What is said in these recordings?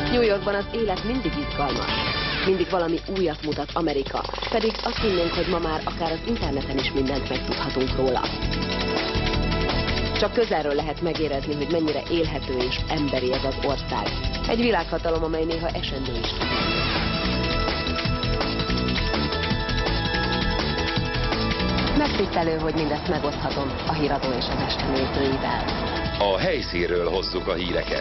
New Yorkban az élet mindig izgalmas. Mindig valami újat mutat Amerika, pedig azt hinnénk, hogy ma már akár az interneten is mindent megtudhatunk róla. Csak közelről lehet megérezni, hogy mennyire élhető és emberi ez az ország. Egy világhatalom, amely néha esendő is. Megtisztelő, hogy mindezt megoszthatom a Híradó és az Este nézőivel. A helyszínről hozzuk a híreket.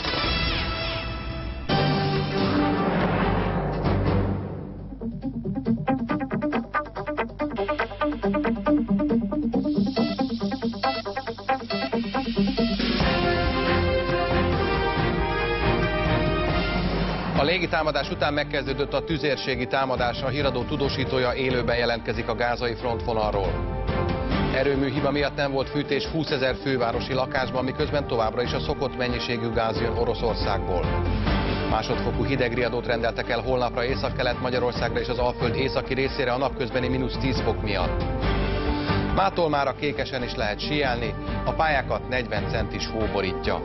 A légitámadás után megkezdődött a tüzérségi támadás, a Híradó tudósítója élőben jelentkezik a gázai frontvonalról. Erőmű hiba miatt nem volt fűtés 20 000 fővárosi lakásban, miközben továbbra is a szokott mennyiségű gáz jön Oroszországból. Másodfokú hidegriadót rendeltek el holnapra Észak-Kelet-Magyarországra és az Alföld északi részére a napközbeni -10 fok miatt. Mától már a Kékesen is lehet síelni, a pályákat 40 centis hó borítja.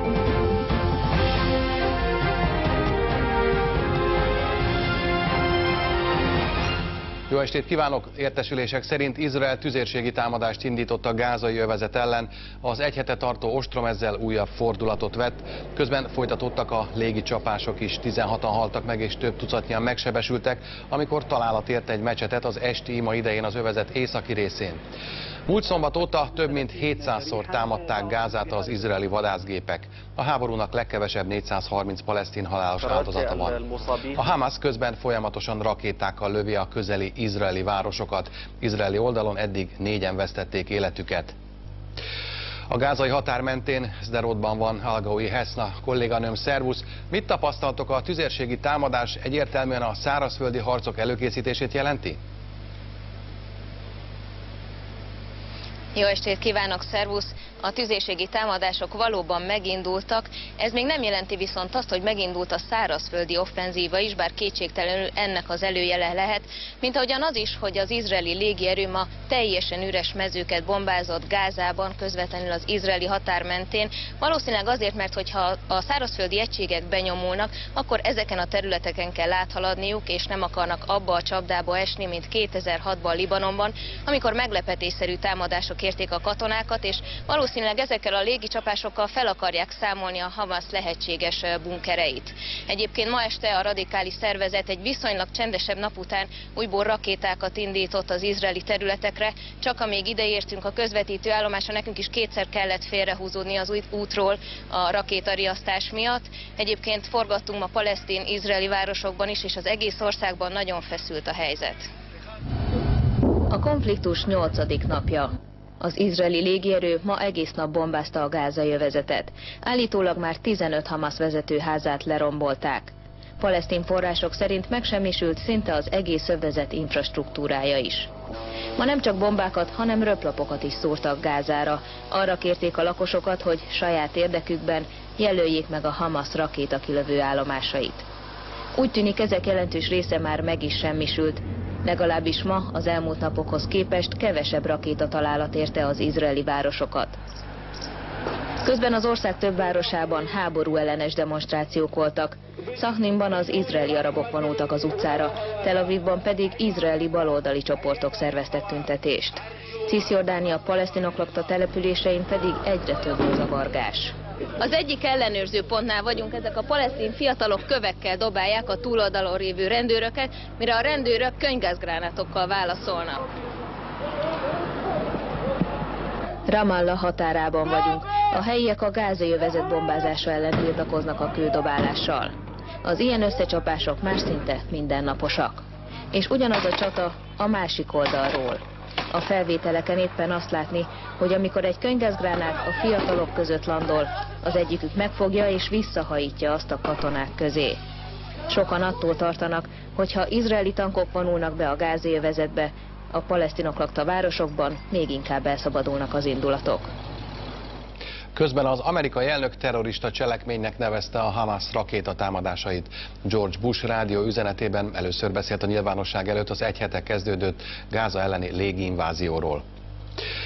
Jó estét kívánok! Értesülések szerint Izrael tüzérségi támadást indított a gázai övezet ellen. Az egy hete tartó ostrom ezzel újabb fordulatot vett. Közben folytatódtak a légi csapások is. 16-an haltak meg és több tucatnyian megsebesültek, amikor találat ért egy mecsetet az esti ima idején az övezet északi részén. Múlt szombat óta több mint 700-szor támadták Gázát az izraeli vadászgépek. A háborúnak legkevesebb 430 palesztin halálos áldozata van. A Hamas közben folyamatosan rakétákkal lövi a közeli izraeli városokat. Izraeli oldalon eddig 4-en vesztették életüket. A gázai határ mentén Szderodban van Algaui Heszna kolléganőm, szervusz! Mit tapasztaltok, a tüzérségi támadás egyértelműen a szárazföldi harcok előkészítését jelenti? Jó estét kívánok, szervusz! A tüzérségi támadások valóban megindultak, ez még nem jelenti viszont azt, hogy megindult a szárazföldi offenzíva is, bár kétségtelenül ennek az előjele lehet, mint ahogyan az is, hogy az izraeli légierő ma teljesen üres mezőket bombázott Gázában, közvetlenül az izraeli határ mentén. Valószínűleg azért, mert hogyha a szárazföldi egységek benyomulnak, akkor ezeken a területeken kell áthaladniuk, és nem akarnak abba a csapdába esni, mint 2006-ban Libanonban, amikor meglepetésszerű támadások érték a katonákat, és valószínűleg ezekkel a légicsapásokkal fel akarják számolni a Hamas lehetséges bunkereit. Egyébként ma este a radikális szervezet egy viszonylag csendesebb nap után újból rakétákat indított az izraeli területekre, csak amíg ideértünk a közvetítő állomásra, nekünk is kétszer kellett félrehúzódni az útról a rakétariasztás miatt. Egyébként forgattunk ma palesztin-izraeli városokban is, és az egész országban nagyon feszült a helyzet. A konfliktus 8. napja. Az izraeli légierő ma egész nap bombázta a gázai övezetet. Állítólag már 15 Hamas vezetőházát lerombolták. Palesztin források szerint megsemmisült szinte az egész övezet infrastruktúrája is. Ma nem csak bombákat, hanem röplapokat is szórtak Gázára. Arra kérték a lakosokat, hogy saját érdekükben jelöljék meg a Hamas rakétakilövő állomásait. Úgy tűnik, ezek jelentős része már meg is semmisült. Legalábbis ma az elmúlt napokhoz képest kevesebb rakétatalálat érte az izraeli városokat. Közben az ország több városában háború ellenes demonstrációk voltak. Szachninban az izraeli arabok vonultak az utcára, Tel Avivban pedig izraeli baloldali csoportok szerveztek tüntetést. Cisjordánia palesztinok lakta településein pedig egyre több a zavargás. Az egyik ellenőrző pontnál vagyunk, ezek a palesztin fiatalok kövekkel dobálják a túloldalon lévő rendőröket, mire a rendőrök könygázgránátokkal válaszolnak. Ramallah határában vagyunk. A helyiek a gázai övezet bombázása ellen tiltakoznak a kődobálással. Az ilyen összecsapások már szinte mindennaposak. És ugyanaz a csata a másik oldalról. A felvételeken éppen azt látni, hogy amikor egy könygázgránát a fiatalok között landol, az egyikük megfogja és visszahajítja azt a katonák közé. Sokan attól tartanak, hogy ha izraeli tankok vonulnak be a gázai övezetbe, a palesztinok lakta városokban még inkább elszabadulnak az indulatok. Közben az amerikai elnök terrorista cselekménynek nevezte a Hamas rakétatámadásait. George Bush rádió üzenetében először beszélt a nyilvánosság előtt az egy hete kezdődött Gáza elleni légiinvázióról.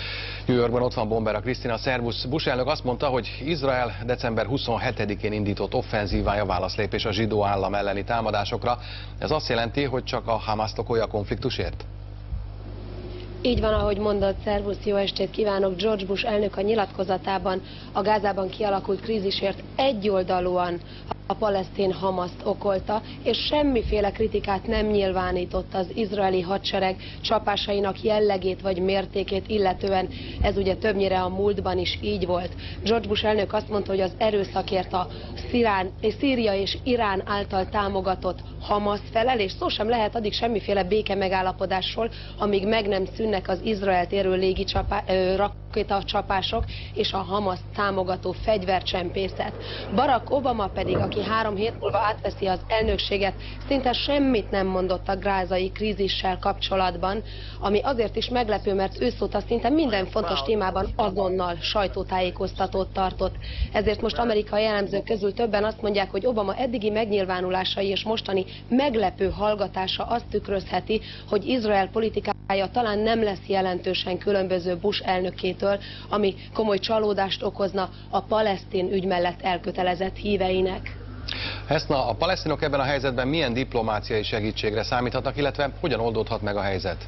New Yorkban ott van Bombera Krisztina, szervusz. Bush elnök azt mondta, hogy Izrael december 27-én indított offenzívája válaszlépés a zsidó állam elleni támadásokra. Ez azt jelenti, hogy csak a Hamaszt okolja a konfliktusért? Így van, ahogy mondod, szervusz, jó estét kívánok. George Bush elnök a nyilatkozatában a Gázában kialakult krízisért egyoldalúan a palesztin Hamaszt okolta, és semmiféle kritikát nem nyilvánított az izraeli hadsereg csapásainak jellegét vagy mértékét illetően. Ez ugye többnyire a múltban is így volt. George Bush elnök azt mondta, hogy az erőszakért a Szíria és Irán által támogatott Hamasz felel, és szó sem lehet addig semmiféle béke megállapodásról, amíg meg nem szűnnek az Izraelt érő rakétacsapások és a Hamaszt támogató fegyvercsempészet. Barack Obama pedig, aki 3 hét múlva átveszi az elnökséget, szinte semmit nem mondott a gázai krízissel kapcsolatban, ami azért is meglepő, mert őszóta szinte minden fontos témában azonnal sajtótájékoztatót tartott. Ezért most amerikai elemzők közül többen azt mondják, hogy Obama eddigi megnyilvánulásai és mostani meglepő hallgatása azt tükrözheti, hogy Izrael politikája talán nem lesz jelentősen különböző Bush elnökétől, ami komoly csalódást okozna a palesztin ügy mellett elkötelezett híveinek. Heszna, a palesztinok ebben a helyzetben milyen diplomáciai segítségre számíthatnak, illetve hogyan oldódhat meg a helyzet?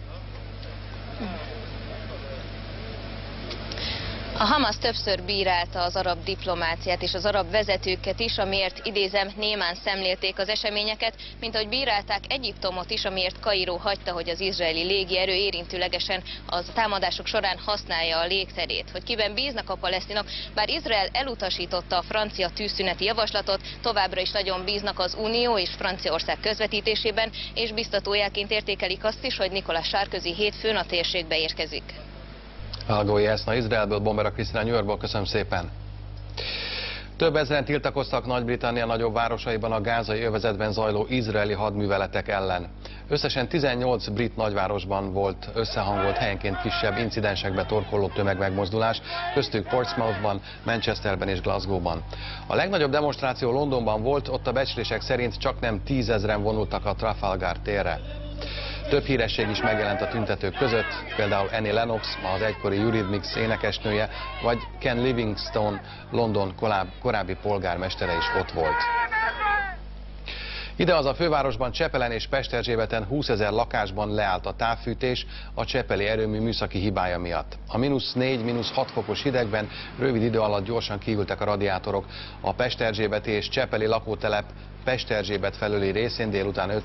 A Hamasz többször bírálta az arab diplomáciát és az arab vezetőket is, amiért idézem, némán szemlélték az eseményeket, mint ahogy bírálták Egyiptomot is, amiért Kairó hagyta, hogy az izraeli légierő érintőlegesen az támadások során használja a légterét. Hogy kiben bíznak a palesztinok, bár Izrael elutasította a francia tűzszüneti javaslatot, továbbra is nagyon bíznak az Unió és Franciaország közvetítésében, és biztatójáként értékelik azt is, hogy Nicolas Sarkozy hétfőn a térségbe érkezik. Hallgói Heszna, Izraelből, Bombera Krisztina, New Yorkból, köszönöm szépen. Több ezren tiltakoztak Nagy-Britannia nagyobb városaiban a gázai övezetben zajló izraeli hadműveletek ellen. Összesen 18 brit nagyvárosban volt összehangolt, helyenként kisebb incidensekbe torkolló tömegmegmozdulás, köztük Portsmouthban, Manchesterben és Glasgowban. A legnagyobb demonstráció Londonban volt, ott a becslések szerint csaknem 10 000-en vonultak a Trafalgar térre. Több híresség is megjelent a tüntetők között, például Annie Lennox, az egykori Eurythmics énekesnője, vagy Ken Livingstone, London korábbi polgármestere is ott volt. Ide az a fővárosban, Csepelen és Pesterzsébeten 20 000 lakásban leállt a távfűtés a csepeli erőmű műszaki hibája miatt. A -4, -6 fokos hidegben rövid idő alatt gyorsan kiültek a radiátorok. A pesterzsébeti és csepeli lakótelep Pesterzsébet felüli részén délután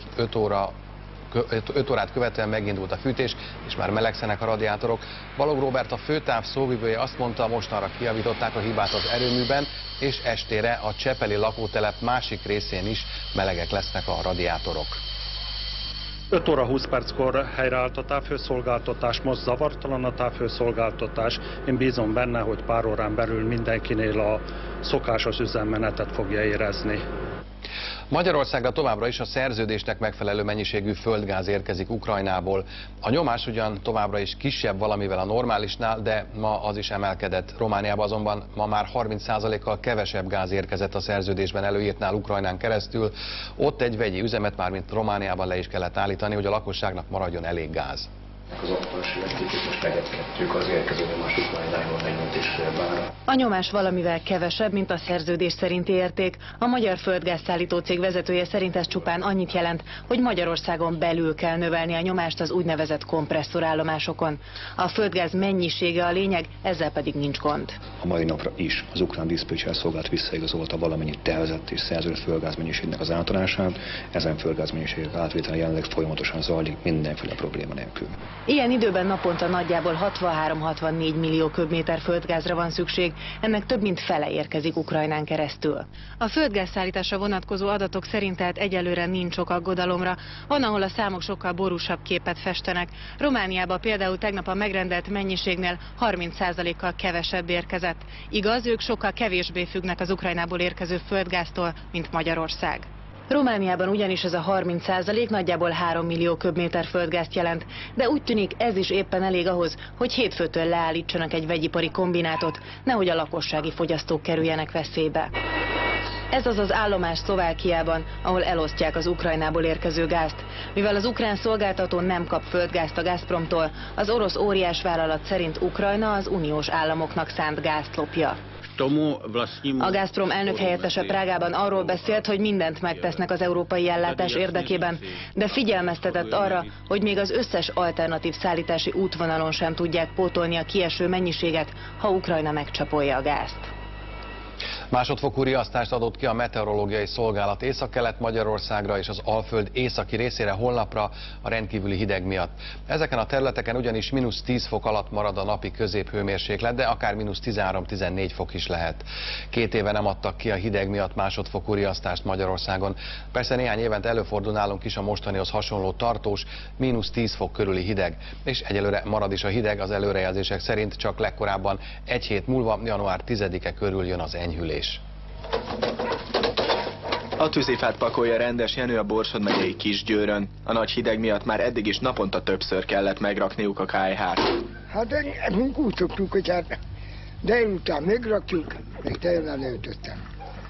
5 órát követően megindult a fűtés, és már melegszenek a radiátorok. Balog Róbert, a főtáv szóvivője azt mondta, mostanra kijavították a hibát az erőműben, és estére a csepeli lakótelep másik részén is melegek lesznek a radiátorok. 5 óra 20 perckor helyreállt a távhőszolgáltatás, most zavartalan a távhőszolgáltatás. Én bízom benne, hogy pár órán belül mindenkinél a szokásos üzemmenetet fogja érezni. Magyarországra továbbra is a szerződésnek megfelelő mennyiségű földgáz érkezik Ukrajnából. A nyomás ugyan továbbra is kisebb valamivel a normálisnál, de ma az is emelkedett. Romániában azonban ma már 30%-kal kevesebb gáz érkezett a szerződésben előírtnál Ukrajnán keresztül. Ott egy vegyi üzemet már mint Romániában le is kellett állítani, hogy a lakosságnak maradjon elég gáz. Az aktuális értékét most megetkedtük az érkező nyomás Ukrajnából 45,5 bára. A nyomás valamivel kevesebb, mint a szerződés szerinti érték. A magyar földgázszállító cég vezetője szerint ez csupán annyit jelent, hogy Magyarországon belül kell növelni a nyomást az úgynevezett kompresszorállomásokon. A földgáz mennyisége a lényeg, ezzel pedig nincs gond. A mai napra is az ukrán diszpécser szolgálat visszaigazolta valamennyi tervezett és szerződött földgáz mennyiségnek az átadását. Ezen földgáz mennyiségek átvétele jelenleg folyamatosan zajlik mindenféle probléma nélkül. Ilyen időben naponta nagyjából 63-64 millió köbméter földgázra van szükség, ennek több mint fele érkezik Ukrajnán keresztül. A földgázszállításra vonatkozó adatok szerint tehát egyelőre nincs ok aggodalomra, van, ahol a számok sokkal borúsabb képet festenek. Romániában például tegnap a megrendelt mennyiségnél 30%-kal kevesebb érkezett. Igaz, ők sokkal kevésbé függnek az Ukrajnából érkező földgáztól, mint Magyarország. Romániában ugyanis ez a 30% nagyjából 3 millió köbméter földgázt jelent, de úgy tűnik ez is éppen elég ahhoz, hogy hétfőtől leállítsanak egy vegyipari kombinátot, nehogy a lakossági fogyasztók kerüljenek veszélybe. Ez az az állomás Szlovákiában, ahol elosztják az Ukrajnából érkező gázt. Mivel az ukrán szolgáltató nem kap földgázt a Gazpromtól, az orosz óriásvállalat szerint Ukrajna az uniós államoknak szánt gázt lopja. A Gazprom elnök helyettese Prágában arról beszélt, hogy mindent megtesznek az európai ellátás érdekében, de figyelmeztetett arra, hogy még az összes alternatív szállítási útvonalon sem tudják pótolni a kieső mennyiséget, ha Ukrajna megcsapolja a gázt. Másodfokú riasztást adott ki a meteorológiai szolgálat Észak-Kelet-Magyarországra és az Alföld északi részére holnapra a rendkívüli hideg miatt. Ezeken a területeken ugyanis -10 fok alatt marad a napi középhőmérséklet, de akár -13-14 fok is lehet. 2 éve nem adtak ki a hideg miatt másodfokú riasztást Magyarországon. Persze néhány évente előfordul nálunk is a mostanihoz hasonló tartós, -10 fok körüli hideg. És egyelőre marad is a hideg, az előrejelzések szerint csak legkorábban egy hét múlva, január 10-e körül jön az enyhülés. A tűzifát pakolja Rendes Jenő a Borsod megyei Kisgyőrön. A nagy hideg miatt már eddig is naponta többször kellett megrakniuk a kályhát. Hát úgy szoktuk, hogy hát délután megrakjuk, még teljesen leütöttem.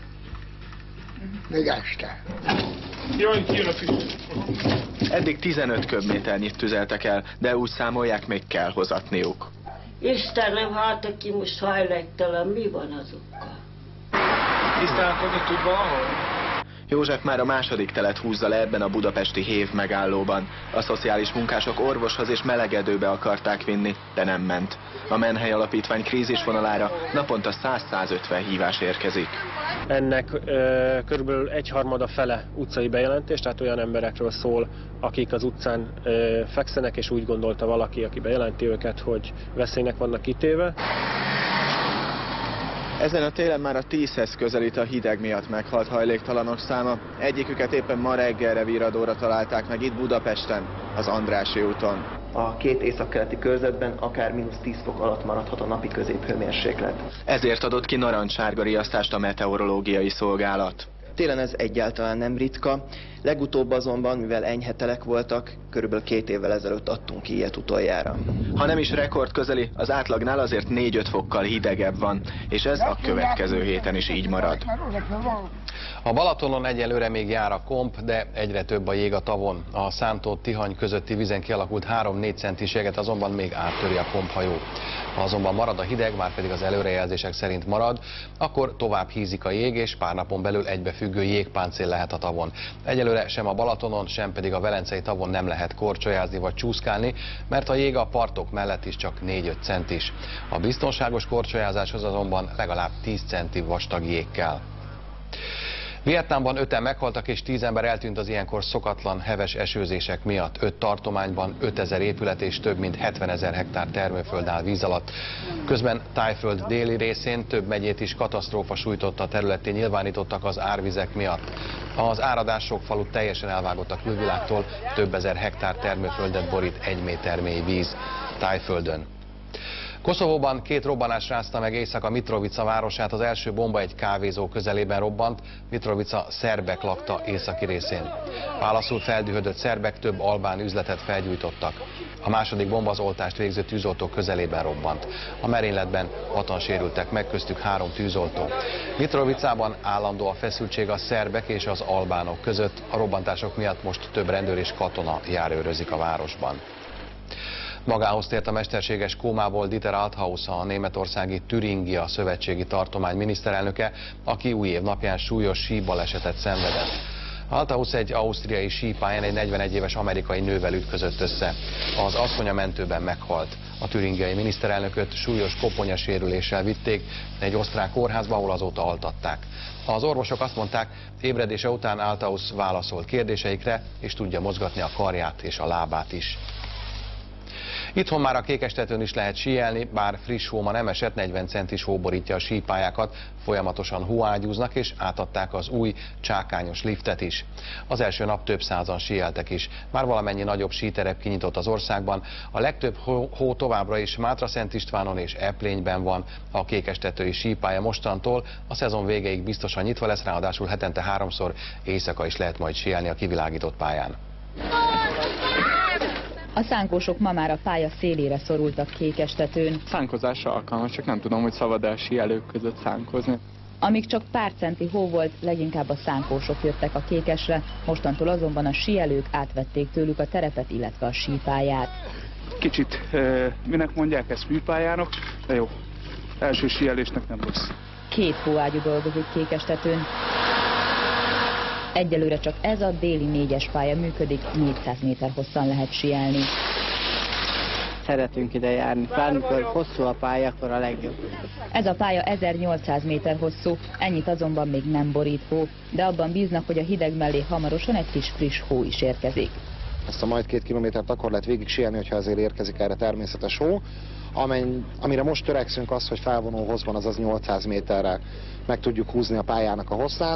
Még este. Jaj, kijön a füst. Eddig 15 köbméternyit tüzeltek el, de úgy számolják, még kell hozatniuk. Istenem, hát aki most hajléktalan, mi van azokkal? Tisztálkodni tud valahol? József már a második telet húzza le ebben a budapesti hév megállóban. A szociális munkások orvoshoz és melegedőbe akarták vinni, de nem ment. A Menhely Alapítvány krízisvonalára naponta 100-150 hívás érkezik. Ennek körülbelül egyharmada fele utcai bejelentés, tehát olyan emberekről szól, akik az utcán fekszenek, és úgy gondolta valaki, aki bejelenti őket, hogy veszélynek vannak kitéve. Ezen a télen már a 10-hez közelít a hideg miatt meghalt hajléktalanok száma. Egyiküket éppen ma reggelre víradóra találták meg itt Budapesten, az Andrássy úton. A két északkeleti körzetben akár -10 fok alatt maradhat a napi középhőmérséklet. Ezért adott ki narancssárga riasztást a meteorológiai szolgálat. Télen ez egyáltalán nem ritka, legutóbb azonban, mivel enyhe telek voltak, körülbelül 2 évvel ezelőtt adtunk ki ilyet utoljára. Ha nem is rekord közeli, az átlagnál azért 4-5 fokkal hidegebb van, és ez a következő héten is így marad. A Balatonon egyelőre még jár a komp, de egyre több a jég a tavon. A Szántó-Tihany közötti vízen kialakult 3-4 centis jeget azonban még áttöri a komphajó. Ha azonban marad a hideg, már pedig az előrejelzések szerint marad, akkor tovább hízik a jég, és pár napon belül egybefüggő jégpáncél lehet a tavon. Egyelőre sem a Balatonon, sem pedig a Velencei tavon nem lehet korcsolyázni vagy csúszkálni, mert a jég a partok mellett is csak 4-5 centis. A biztonságos korcsolyázáshoz azonban legalább 10 centi vastag jég kell. Vietnámban 5-en meghaltak és 10 ember eltűnt az ilyenkor szokatlan heves esőzések miatt. 5 tartományban 5000 épület és több mint 70 000 hektár termőföld áll víz alatt. Közben Tájföld déli részén több megyét is katasztrófa sújtotta területté nyilvánítottak az árvizek miatt. Az áradás sok falut teljesen elvágott a külvilágtól, több ezer hektár termőföldet borít 1 méter mély víz Tájföldön. Koszovóban 2 robbanás rázta meg éjszaka Mitrovica városát, az első bomba egy kávézó közelében robbant, Mitrovica szerbek lakta északi részén. Válaszul feldühödött szerbek több albán üzletet felgyújtottak. A második bomba az oltást végző tűzoltó közelében robbant. A merényletben 6-an sérültek meg, köztük 3 tűzoltó. Mitrovicában állandó a feszültség a szerbek és az albánok között, a robbantások miatt most több rendőr és katona járőrözik a városban. Magához tért a mesterséges kómából Dieter Althaus, a németországi Türingia szövetségi tartomány miniszterelnöke, aki új év napján súlyos síbalesetet szenvedett. Althaus egy ausztriai sípályán egy 41 éves amerikai nővel ütközött össze. Az asszony a mentőben meghalt. A türingiai miniszterelnököt súlyos koponyasérüléssel vitték egy osztrák kórházba, ahol azóta altatták. Az orvosok azt mondták, ébredése után Althaus válaszolt kérdéseikre, és tudja mozgatni a karját és a lábát is. Itthon már a Kékestetőn is lehet síelni, bár friss hó ma nem esett, 40 centis hó borítja a sípályákat, folyamatosan hóágyúznak és átadták az új csákányos liftet is. Az első nap több százan síeltek is. Már valamennyi nagyobb síterep kinyitott az országban. A legtöbb hó továbbra is Mátraszent Istvánon és Eplényben van. A Kékestetői sípálya mostantól a szezon végéig biztosan nyitva lesz, ráadásul hetente 3-szor éjszaka is lehet majd síelni a kivilágított pályán. A szánkósok ma már a pálya szélére szorultak Kékestetőn. Szánkozásra alkalmas, csak nem tudom, hogy szabad-e a síelők között szánkozni. Amíg csak pár centi hó volt, leginkább a szánkósok jöttek a Kékesre, mostantól azonban a síelők átvették tőlük a terepet, illetve a sípályát. Kicsit, minek mondják ezt, műpályának, de jó, első síelésnek nem rossz. 2 hóágyú dolgozik Kékestetőn. Egyelőre csak ez a déli 4-es pálya működik, 400 méter hosszan lehet síelni. Szeretünk ide járni, bármikor hosszú a pálya, akkor a legjobb. Ez a pálya 1800 méter hosszú, ennyit azonban még nem borít hó, de abban bíznak, hogy a hideg mellé hamarosan egy kis friss hó is érkezik. Ezt a majd 2 kilométert akkor lehet végig síelni, hogyha azért érkezik erre természetes hó. Amire most törekszünk az, hogy felvonó hosszban, azaz 800 méterre meg tudjuk húzni a pályának a hosszát.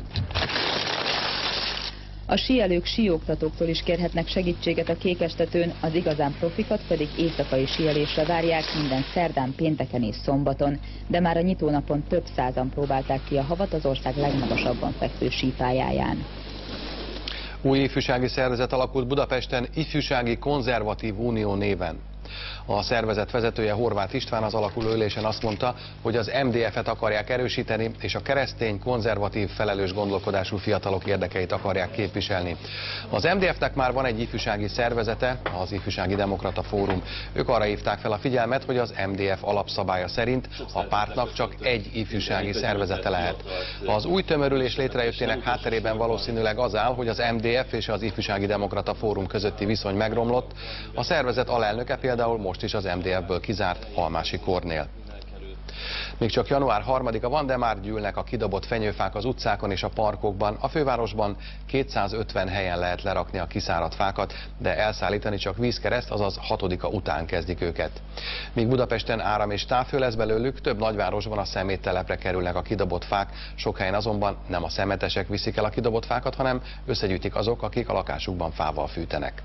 A síelők síoktatóktól is kérhetnek segítséget a Kékestetőn, az igazán profikat pedig éjszakai síelésre várják minden szerdán, pénteken és szombaton. De már a nyitónapon több százan próbálták ki a havat az ország legmagasabban fekvő sípályáján. Új ifjúsági szervezet alakult Budapesten, Ifjúsági Konzervatív Unió néven. A szervezet vezetője, Horváth István az alakuló ülésen azt mondta, hogy az MDF-et akarják erősíteni, és a keresztény, konzervatív, felelős gondolkodású fiatalok érdekeit akarják képviselni. Az MDF-nek már van egy ifjúsági szervezete, az Ifjúsági Demokrata Fórum. Ők arra hívták fel a figyelmet, hogy az MDF alapszabálya szerint a pártnak csak egy ifjúsági szervezete lehet. Az új tömörülés létrejöttének hátterében valószínűleg az áll, hogy az MDF és az Ifjúsági Demokrata Fórum közötti viszony megromlott. A szervezet alelnöke például most is az MDF-ből kizárt Almási Kornél. Még csak január 3-a van, de már gyűlnek a kidobott fenyőfák az utcákon és a parkokban. A fővárosban 250 helyen lehet lerakni a kiszáradt fákat, de elszállítani csak vízkereszt, azaz 6-a után kezdik őket. Míg Budapesten áram és távhő lesz belőlük, több nagyvárosban a szeméttelepre kerülnek a kidobott fák, sok helyen azonban nem a szemetesek viszik el a kidobott fákat, hanem összegyűjtik azok, akik a lakásukban fával fűtenek.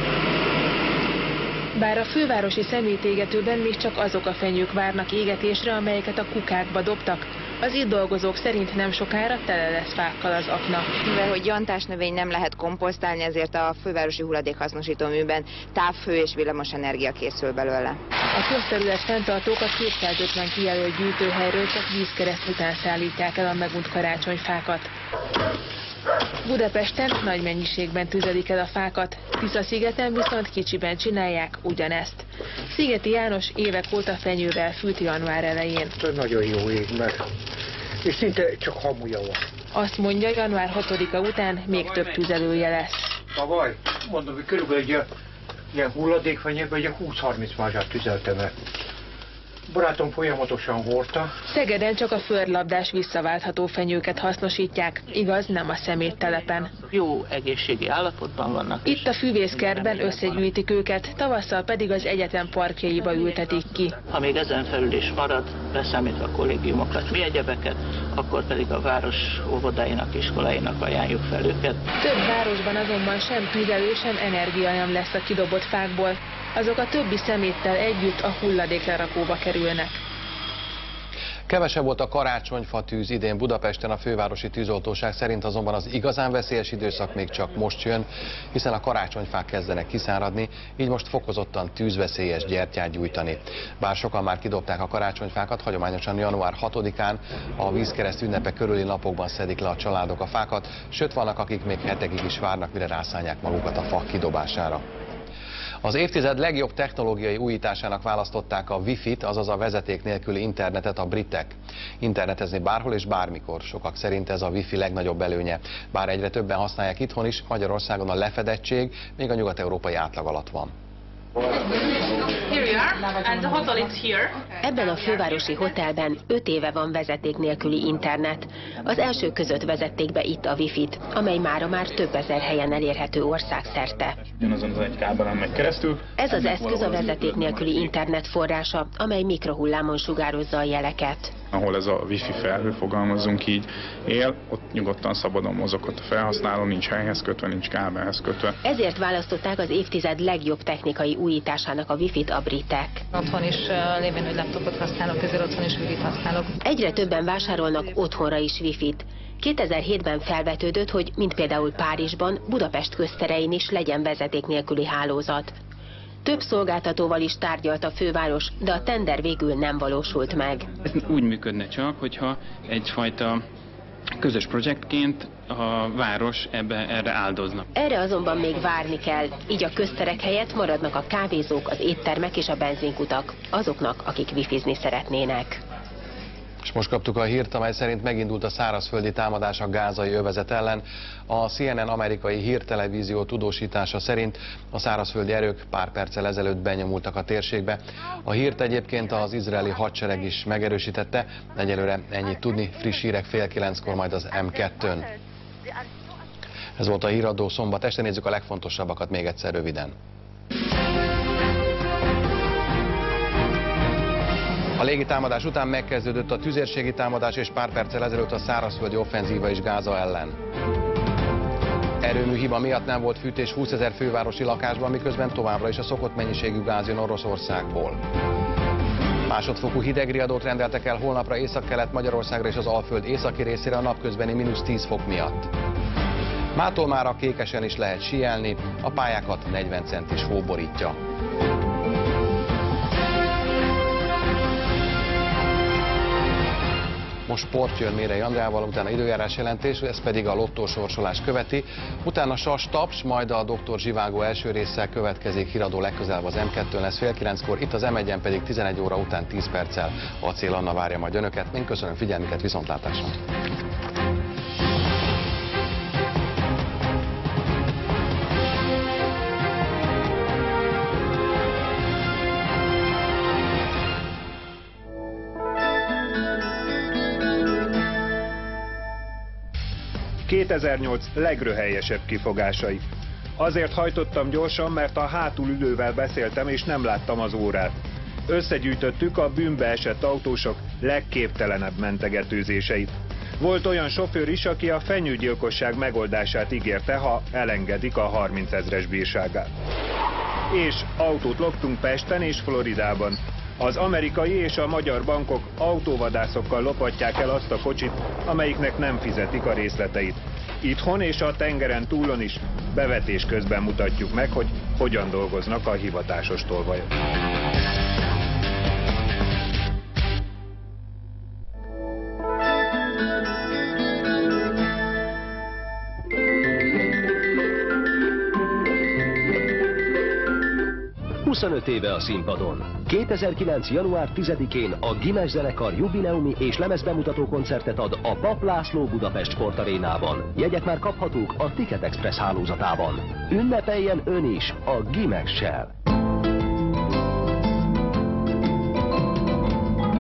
Bár a fővárosi szemétégetőben még csak azok a fenyők várnak égetésre, amelyeket a kukákba dobtak. Az itt dolgozók szerint nem sokára tele lesz fákkal az akna. Mivel hogy jantás növény nem lehet komposztálni, ezért a fővárosi hulladékhasznosító műben távhő és villamosenergia készül belőle. A közterület fenntartók a 250 kijelölt gyűjtőhelyről csak vízkereszt után szállítják el a megunt karácsonyfákat. Budapesten nagy mennyiségben tüzelik el a fákat, Tisza-szigeten viszont kicsiben csinálják ugyanezt. Szigeti János évek óta fenyővel fűt január elején. Nagyon jó ég, mert és szinte csak hamuja van. Azt mondja, január 6-a után még több tüzelője lesz. Tavaly, mondom, hogy körülbelül egy ilyen hulladékfenyőben egy 20-30 mázsát tüzeltem el. Barátom folyamatosan hordta. Szegeden csak a földlabdás visszaváltható fenyőket hasznosítják, igaz, nem a szeméttelepen. Jó egészségi állapotban vannak. Itt a füvészkertben összegyűjtik őket, tavasszal pedig az egyetem parkjaiba ültetik ki. Ha még ezen felül is marad, leszámítva a kollégiumokat, mi egyebeket, akkor pedig a város óvodáinak, iskoláinak ajánljuk fel őket. Több városban azonban sem tüzelő, sem energia nem lesz a kidobott fákból. Azok a többi szeméttel együtt a hulladéklerakóba kerülnek. Kevesebb volt a karácsonyfa tűz idén Budapesten, a fővárosi tűzoltóság szerint azonban az igazán veszélyes időszak még csak most jön, hiszen a karácsonyfák kezdenek kiszáradni, így most fokozottan tűzveszélyes gyertyát gyújtani. Bár sokan már kidobták a karácsonyfákat, hagyományosan január 6-án a vízkereszt ünnepe körüli napokban szedik le a családok a fákat, sőt vannak, akik még hetekig is várnak, mire rászánják magukat a fa kidobására. Az évtized legjobb technológiai újításának választották a Wi-Fi-t, azaz a vezeték nélküli internetet a britek. Internetezni bárhol és bármikor, sokak szerint ez a Wi-Fi legnagyobb előnye. Bár egyre többen használják itthon is, Magyarországon a lefedettség még a nyugat-európai átlag alatt van. Ebben a fővárosi hotelben 5 éve van vezeték nélküli internet. Az első között vezették be itt a Wi-Fi-t, amely mára már több ezer helyen elérhető országszerte. Ugyanazon az egy kábelen megy keresztül. Ez az eszköz a vezeték nélküli internet forrása, amely mikrohullámon sugározza a jeleket. Ahol ez a Wi-Fi felhő, fogalmazzunk így, él, ott nyugodtan szabadon mozoghat a felhasználó, nincs helyhez kötve, nincs kábelhez kötve. Ezért választották az évtized legjobb technikai újításának a Wi-Fi-t a britek. Otthon is, lévén, hogy laptopot használok, ezért otthon is Wi-Fi-t használok. Egyre többen vásárolnak otthonra is Wi-Fi-t. 2007-ben felvetődött, hogy mint például Párizsban, Budapest közterein is legyen vezeték nélküli hálózat. Több szolgáltatóval is tárgyalt a főváros, de a tender végül nem valósult meg. Ez úgy működne csak, hogyha egyfajta közös projektként a város erre áldozna. Erre azonban még várni kell, így a közterek helyett maradnak a kávézók, az éttermek és a benzinkutak, azoknak, akik wifizni szeretnének. És most kaptuk a hírt, amely szerint megindult a szárazföldi támadás a gázai övezet ellen. A CNN amerikai hírtelevízió tudósítása szerint a szárazföldi erők pár perccel ezelőtt benyomultak a térségbe. A hírt egyébként az izraeli hadsereg is megerősítette, egyelőre ennyit tudni, friss hírek 8:30-kor majd az M2-n. Ez volt a híradó szombat este, nézzük a legfontosabbakat még egyszer röviden. A légitámadás után megkezdődött a tüzérségi támadás, és pár perccel ezelőtt a szárazföldi offenzíva is Gáza ellen. Erőmű hiba miatt nem volt fűtés 20 000 fővárosi lakásban, miközben továbbra is a szokott mennyiségű gáz jön Oroszországból. Másodfokú hidegriadót rendeltek el holnapra Északkelet Magyarországra és az Alföld északi részére a napközbeni -10 fok miatt. Mától már a Kékesen is lehet síelni, a pályákat 40 centis hó borítja. Most sport jön Mérei Andrával, utána időjárás jelentés, ez pedig a lottósorsolás követi. Utána Sas Taps, majd a Dr. Zsivágó első résszel következik híradó legközelebb az M2-n lesz 8:30-kor, itt az M1-en pedig 11 óra után 10 perccel Acél Anna várja majd önöket. Én köszönöm figyelmüket, viszontlátásra! ...2008 legröhelyesebb kifogásai. Azért hajtottam gyorsan, mert a hátulülővel beszéltem és nem láttam az órát. Összegyűjtöttük a bűnbe esett autósok legképtelenebb mentegetőzéseit. Volt olyan sofőr is, aki a fenyőgyilkosság megoldását ígérte, ha elengedik a 30 000-es bírságát. És autót loptunk Pesten és Floridában. Az amerikai és a magyar bankok autóvadászokkal lopatják el azt a kocsit, amelyiknek nem fizetik a részleteit. Itthon és a tengeren túlon is bevetés közben mutatjuk meg, hogy hogyan dolgoznak a hivatásos tolvajok. Éve a színpadon. 2009. január 10-én a Gimes zenekar jubileumi és lemezbemutató koncertet ad a Papp László Budapest Sportarénában. Jegyek már kaphatók a Ticket Express hálózatában. Ünnepeljen ön is a Gimessel!